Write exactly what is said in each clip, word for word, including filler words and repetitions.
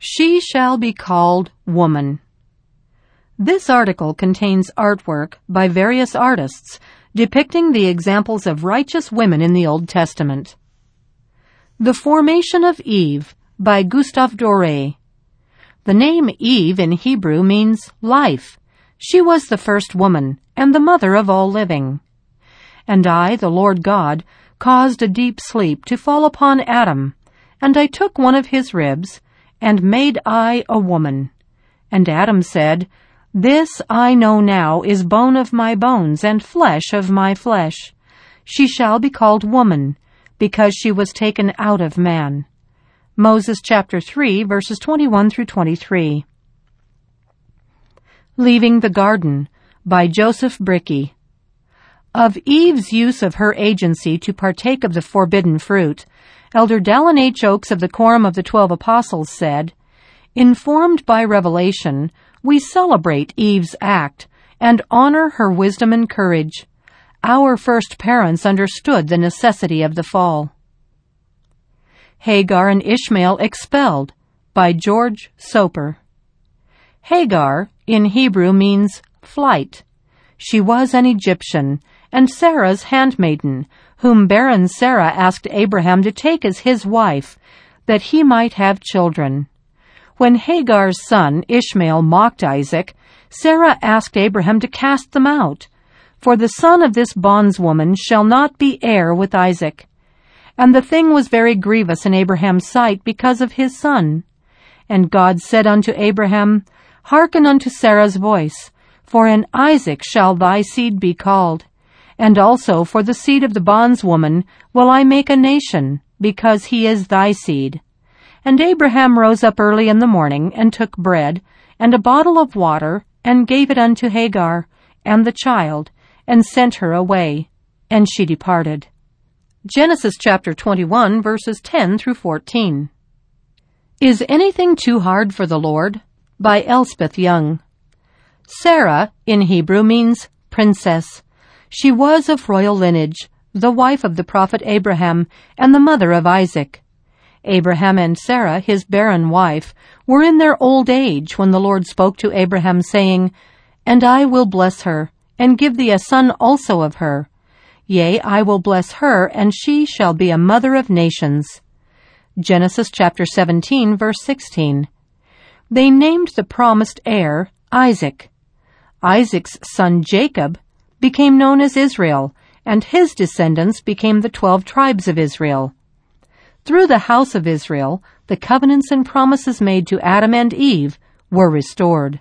She shall be called woman. This article contains artwork by various artists depicting the examples of righteous women in the Old Testament. The Formation of Eve by Gustave Doré. The name Eve in Hebrew means life. She was the first woman and the mother of all living. And I, the Lord God, caused a deep sleep to fall upon Adam, and I took one of his ribs, and made I a woman. And Adam said, This I know now is bone of my bones and flesh of my flesh. She shall be called woman, because she was taken out of man. Moses chapter three, verses twenty-one through twenty-three. Leaving the Garden by Joseph Brickey. Of Eve's use of her agency to partake of the forbidden fruit, Elder Dallin H. Oaks of the Quorum of the Twelve Apostles said, Informed by revelation, we celebrate Eve's act and honor her wisdom and courage. Our first parents understood the necessity of the fall. Hagar and Ishmael expelled by George Soper. Hagar in Hebrew means flight. She was an Egyptian and Sarah's handmaiden, whom barren Sarah asked Abraham to take as his wife, that he might have children. When Hagar's son Ishmael mocked Isaac, Sarah asked Abraham to cast them out, for the son of this bondswoman shall not be heir with Isaac. And the thing was very grievous in Abraham's sight because of his son. And God said unto Abraham, Hearken unto Sarah's voice, for in Isaac shall thy seed be called. And also for the seed of the bondswoman will I make a nation, because he is thy seed. And Abraham rose up early in the morning, and took bread, and a bottle of water, and gave it unto Hagar, and the child, and sent her away. And she departed. Genesis chapter twenty-one, verses ten through fourteen. Is Anything Too Hard for the Lord? By Elspeth Young. Sarah, in Hebrew, means princess. She was of royal lineage, the wife of the prophet Abraham, and the mother of Isaac. Abraham and Sarah, his barren wife, were in their old age when the Lord spoke to Abraham, saying, And I will bless her, and give thee a son also of her. Yea, I will bless her, and she shall be a mother of nations. Genesis chapter seventeen, verse sixteen. They named the promised heir Isaac. Isaac's son Jacob became known as Israel, and his descendants became the twelve tribes of Israel. Through the house of Israel, the covenants and promises made to Adam and Eve were restored.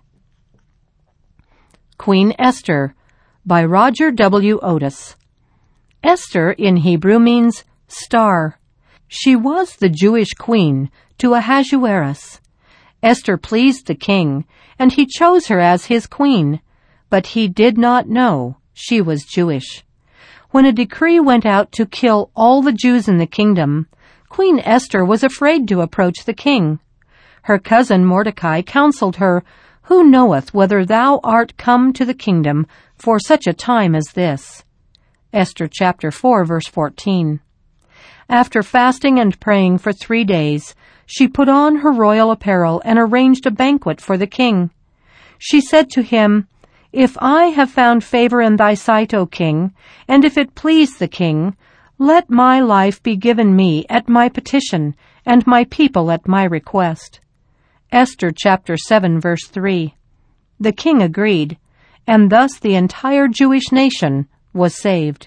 Queen Esther by Roger W. Otis. Esther in Hebrew means star. She was the Jewish queen to Ahasuerus. Esther pleased the king, and he chose her as his queen, but he did not know she was Jewish. When a decree went out to kill all the Jews in the kingdom, Queen Esther was afraid to approach the king. Her cousin Mordecai counseled her, Who knoweth whether thou art come to the kingdom for such a time as this? Esther chapter four, verse fourteen. After fasting and praying for three days, she put on her royal apparel and arranged a banquet for the king. She said to him, If I have found favor in thy sight, O king, and if it please the king, let my life be given me at my petition, and my people at my request. Esther chapter seven, verse three. The king agreed, and thus the entire Jewish nation was saved.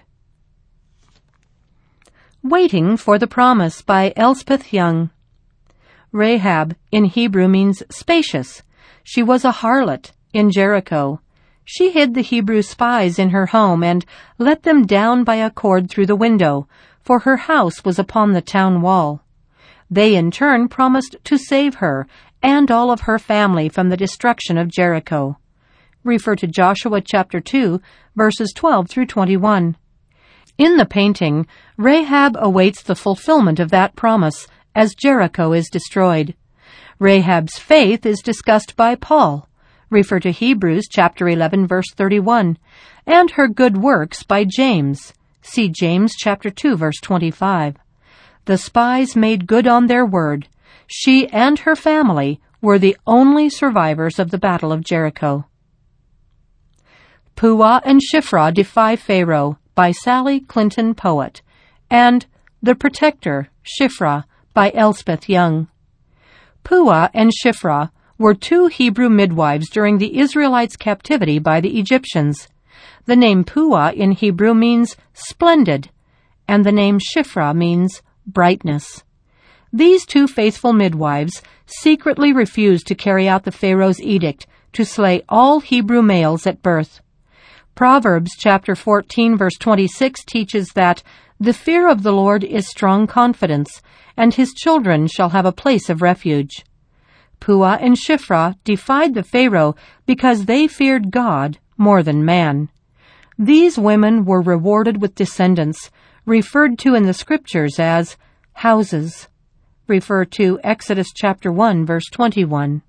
Waiting for the Promise by Elspeth Young. Rahab in Hebrew means spacious. She was a harlot in Jericho. She hid the Hebrew spies in her home and let them down by a cord through the window, for her house was upon the town wall. They in turn promised to save her and all of her family from the destruction of Jericho. Refer to Joshua chapter two, verses twelve through twenty-one. In the painting, Rahab awaits the fulfillment of that promise as Jericho is destroyed. Rahab's faith is discussed by Paul. Refer to Hebrews chapter eleven, verse thirty-one, and her good works by James. See James chapter two, verse twenty-five. The spies made good on their word. She and her family were the only survivors of the Battle of Jericho. Puah and Shiphrah Defy Pharaoh by Sally Clinton Poet, and The Protector, Shiphrah by Elspeth Young. Puah and Shiphrah were two Hebrew midwives during the Israelites' captivity by the Egyptians. The name Puah in Hebrew means splendid, and the name Shiphrah means brightness. These two faithful midwives secretly refused to carry out the Pharaoh's edict to slay all Hebrew males at birth. Proverbs chapter fourteen verse twenty-six teaches that the fear of the Lord is strong confidence, and his children shall have a place of refuge. Puah and Shiphrah defied the Pharaoh because they feared God more than man. These women were rewarded with descendants, referred to in the Scriptures as houses. Refer to Exodus chapter one, verse twenty-one.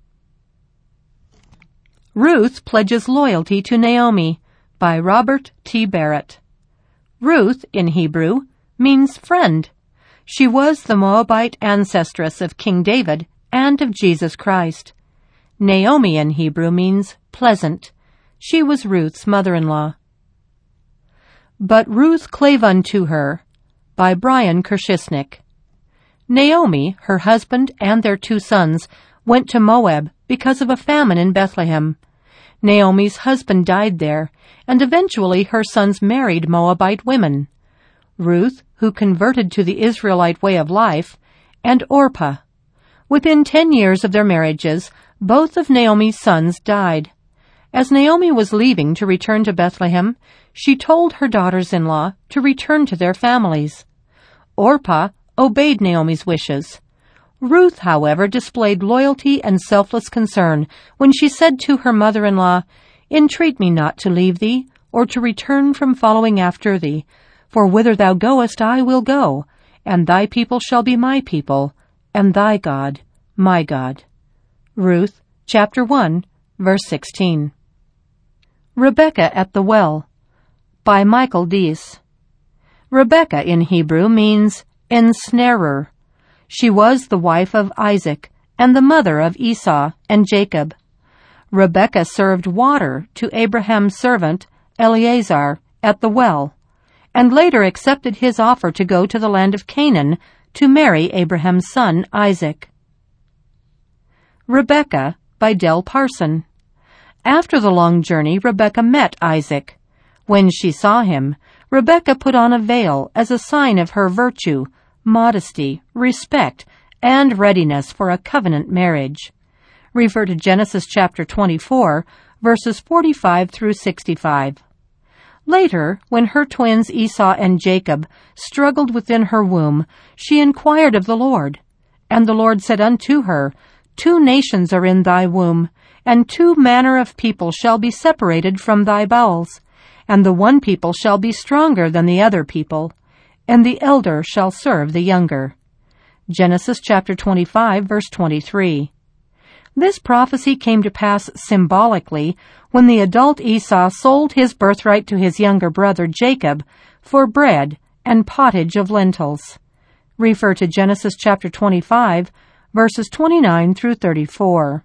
Ruth pledges loyalty to Naomi by Robert T. Barrett. Ruth, in Hebrew, means friend. She was the Moabite ancestress of King David and of Jesus Christ. Naomi in Hebrew means pleasant. She was Ruth's mother-in-law. But Ruth clave unto her by Brian Kershishnik. Naomi, her husband, and their two sons went to Moab because of a famine in Bethlehem. Naomi's husband died there, and eventually her sons married Moabite women. Ruth, who converted to the Israelite way of life, and Orpah. Within ten years of their marriages, both of Naomi's sons died. As Naomi was leaving to return to Bethlehem, she told her daughters-in-law to return to their families. Orpah obeyed Naomi's wishes. Ruth, however, displayed loyalty and selfless concern when she said to her mother-in-law, "Entreat me not to leave thee, or to return from following after thee, for whither thou goest I will go, and thy people shall be my people, and thy God my God." Ruth, chapter one, verse sixteen. Rebekah at the Well by Michael Deese. Rebekah in Hebrew means ensnarer. She was the wife of Isaac and the mother of Esau and Jacob. Rebekah served water to Abraham's servant Eleazar at the well, and later accepted his offer to go to the land of Canaan to marry Abraham's son Isaac. Rebekah by Del Parson. After the long journey, Rebekah met Isaac. When she saw him, Rebekah put on a veil as a sign of her virtue, modesty, respect, and readiness for a covenant marriage. Refer to Genesis chapter twenty-four, verses forty-five through sixty-five. Later, when her twins Esau and Jacob struggled within her womb, she inquired of the Lord. And the Lord said unto her, Two nations are in thy womb, and two manner of people shall be separated from thy bowels, and the one people shall be stronger than the other people, and the elder shall serve the younger. Genesis chapter twenty-five, verse twenty-three. This prophecy came to pass symbolically when the adult Esau sold his birthright to his younger brother Jacob for bread and pottage of lentils. Refer to Genesis chapter twenty-five, verses twenty-nine through thirty-four.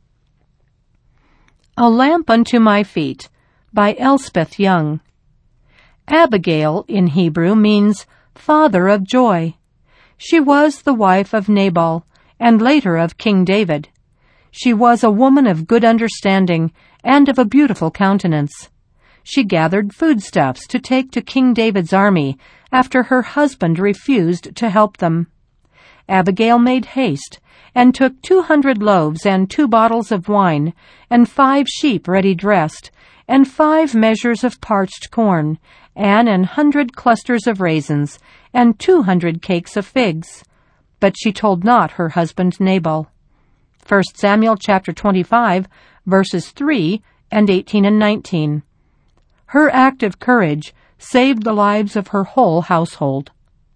A Lamp Unto My Feet by Elspeth Young. Abigail in Hebrew means father of joy. She was the wife of Nabal, and later of King David. She was a woman of good understanding and of a beautiful countenance. She gathered foodstuffs to take to King David's army after her husband refused to help them. Abigail made haste and took two hundred loaves and two bottles of wine and five sheep ready dressed and five measures of parched corn and an hundred clusters of raisins and two hundred cakes of figs. But she told not her husband Nabal. First Samuel chapter twenty-five, verses three and eighteen and nineteen. Her act of courage saved the lives of her whole household.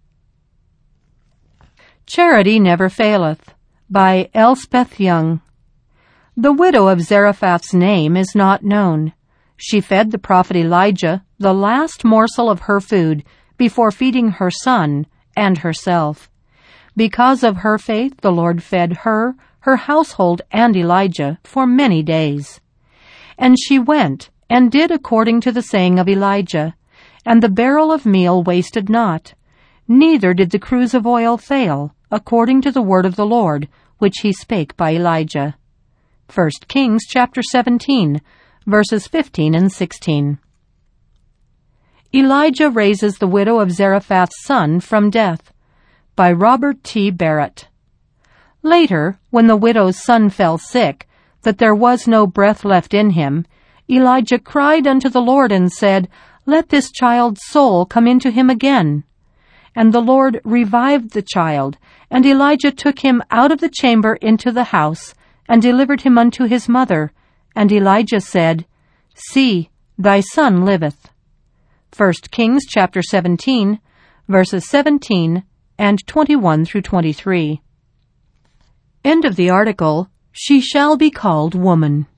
Charity Never Faileth by Elspeth Young. The widow of Zarephath's name is not known. She fed the prophet Elijah the last morsel of her food before feeding her son and herself. Because of her faith, the Lord fed her, her household and Elijah, for many days. And she went, and did according to the saying of Elijah, and the barrel of meal wasted not, neither did the cruse of oil fail, according to the word of the Lord, which he spake by Elijah. First Kings chapter seventeen, verses fifteen and sixteen. Elijah raises the widow of Zarephath's son from death, by Robert T. Barrett. Later, when the widow's son fell sick, that there was no breath left in him, Elijah cried unto the Lord and said, Let this child's soul come into him again. And the Lord revived the child, and Elijah took him out of the chamber into the house, and delivered him unto his mother. And Elijah said, See, thy son liveth. First Kings chapter seventeen, verses seventeen and twenty-one through twenty-three. End of the article. She shall be called woman.